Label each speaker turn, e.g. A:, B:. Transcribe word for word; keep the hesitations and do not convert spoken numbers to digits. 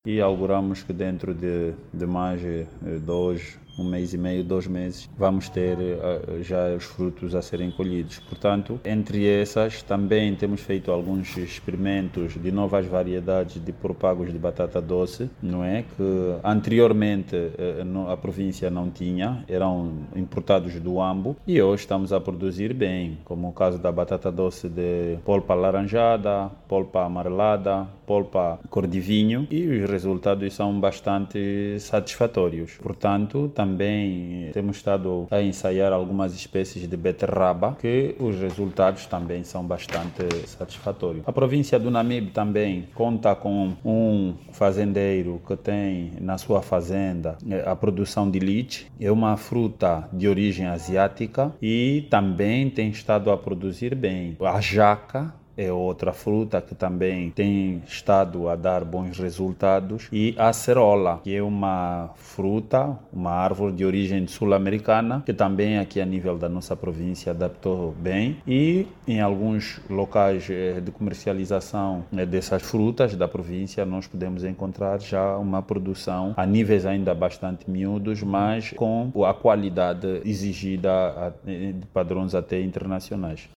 A: e auguramos que dentro de, de mais de dois, um mês e meio, dois meses, vamos ter uh, já os frutos a serem colhidos. Portanto, entre essas, também temos feito alguns experimentos de novas variedades de propagos de batata doce, não é? Que anteriormente uh, a província não tinha, eram importados do Ambo, e hoje estamos a produzir bem, como o caso da batata doce de polpa laranjada, polpa amarelada, polpa cor de vinho, e os resultados são bastante satisfatórios. Portanto, também temos estado a ensaiar algumas espécies de beterraba, que os resultados também são bastante satisfatórios. A província do Namibe também conta com um fazendeiro que tem na sua fazenda a produção de lychee, é uma fruta de origem asiática e também tem estado a produzir bem. A jaca é outra fruta que também tem estado a dar bons resultados, e a acerola, que é uma fruta, uma árvore de origem sul-americana, que também aqui a nível da nossa província adaptou bem, e em alguns locais de comercialização dessas frutas da província nós podemos encontrar já uma produção a níveis ainda bastante miúdos, mas com a qualidade exigida de padrões até internacionais.